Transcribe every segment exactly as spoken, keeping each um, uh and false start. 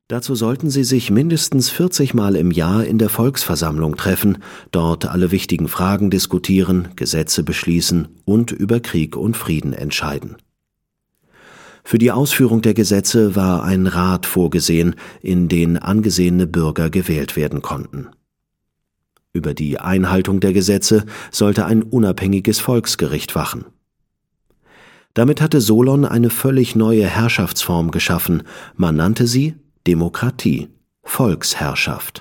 Dazu sollten sie sich mindestens vierzig Mal im Jahr in der Volksversammlung treffen, dort alle wichtigen Fragen diskutieren, Gesetze beschließen und über Krieg und Frieden entscheiden. Für die Ausführung der Gesetze war ein Rat vorgesehen, in den angesehene Bürger gewählt werden konnten. Über die Einhaltung der Gesetze sollte ein unabhängiges Volksgericht wachen. Damit hatte Solon eine völlig neue Herrschaftsform geschaffen, man nannte sie Demokratie, Volksherrschaft.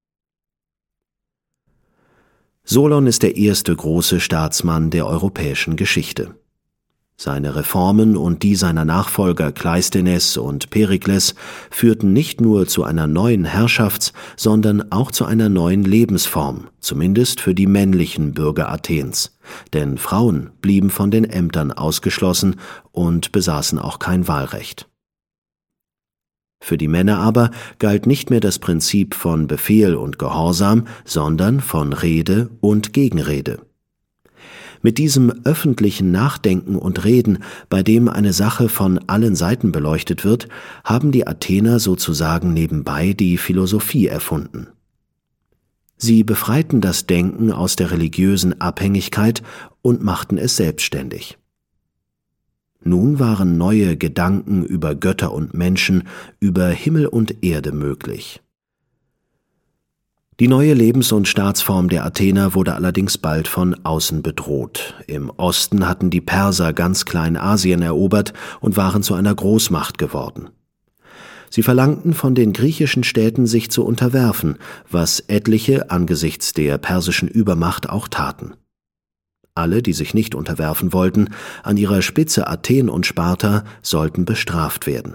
Solon ist der erste große Staatsmann der europäischen Geschichte. Seine Reformen und die seiner Nachfolger Kleisthenes und Perikles führten nicht nur zu einer neuen Herrschafts-, sondern auch zu einer neuen Lebensform, zumindest für die männlichen Bürger Athens, denn Frauen blieben von den Ämtern ausgeschlossen und besaßen auch kein Wahlrecht. Für die Männer aber galt nicht mehr das Prinzip von Befehl und Gehorsam, sondern von Rede und Gegenrede. Mit diesem öffentlichen Nachdenken und Reden, bei dem eine Sache von allen Seiten beleuchtet wird, haben die Athener sozusagen nebenbei die Philosophie erfunden. Sie befreiten das Denken aus der religiösen Abhängigkeit und machten es selbstständig. Nun waren neue Gedanken über Götter und Menschen, über Himmel und Erde möglich. Die neue Lebens- und Staatsform der Athener wurde allerdings bald von außen bedroht. Im Osten hatten die Perser ganz Kleinasien erobert und waren zu einer Großmacht geworden. Sie verlangten von den griechischen Städten, sich zu unterwerfen, was etliche angesichts der persischen Übermacht auch taten. Alle, die sich nicht unterwerfen wollten, an ihrer Spitze Athen und Sparta, sollten bestraft werden.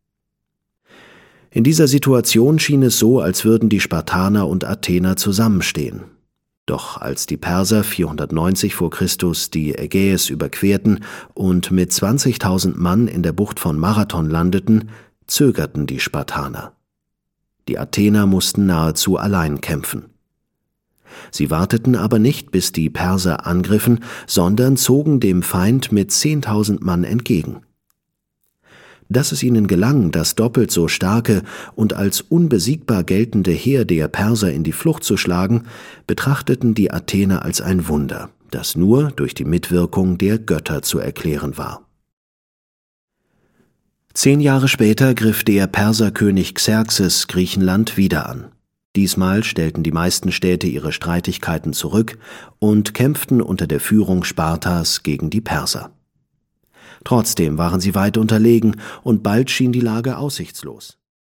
In dieser Situation schien es so, als würden die Spartaner und Athener zusammenstehen. Doch als die Perser vierhundertneunzig vor Christus die Ägäis überquerten und mit zwanzigtausend Mann in der Bucht von Marathon landeten, zögerten die Spartaner. Die Athener mussten nahezu allein kämpfen. Sie warteten aber nicht, bis die Perser angriffen, sondern zogen dem Feind mit zehntausend Mann entgegen. Dass es ihnen gelang, das doppelt so starke und als unbesiegbar geltende Heer der Perser in die Flucht zu schlagen, betrachteten die Athener als ein Wunder, das nur durch die Mitwirkung der Götter zu erklären war. Zehn Jahre später griff der Perserkönig Xerxes Griechenland wieder an. Diesmal stellten die meisten Städte ihre Streitigkeiten zurück und kämpften unter der Führung Spartas gegen die Perser. Trotzdem waren sie weit unterlegen und bald schien die Lage aussichtslos.